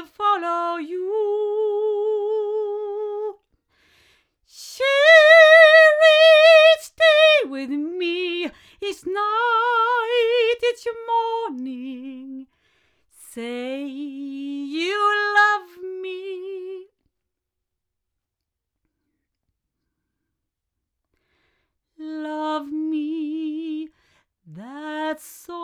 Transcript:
will follow you. Spirit, stay with me, each night, each morning. Say you love me. Love me, that's all.